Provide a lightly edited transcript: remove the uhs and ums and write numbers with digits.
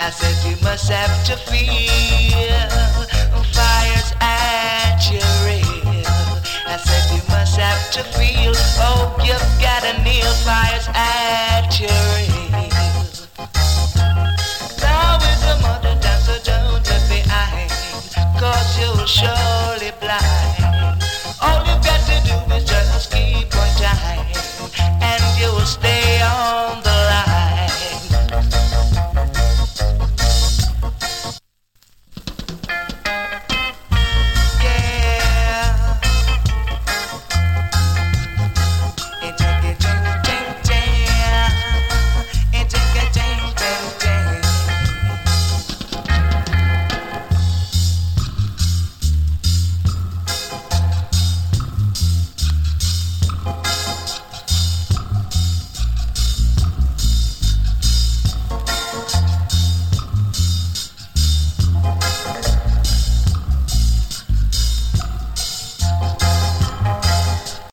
I said you must have to feel fires at your rear. I said you must have to feel, oh, you've got to kneel, fires at your rear. Now is the mother dancer, don't look behind, cause you'll surely blind. All you've got to do is just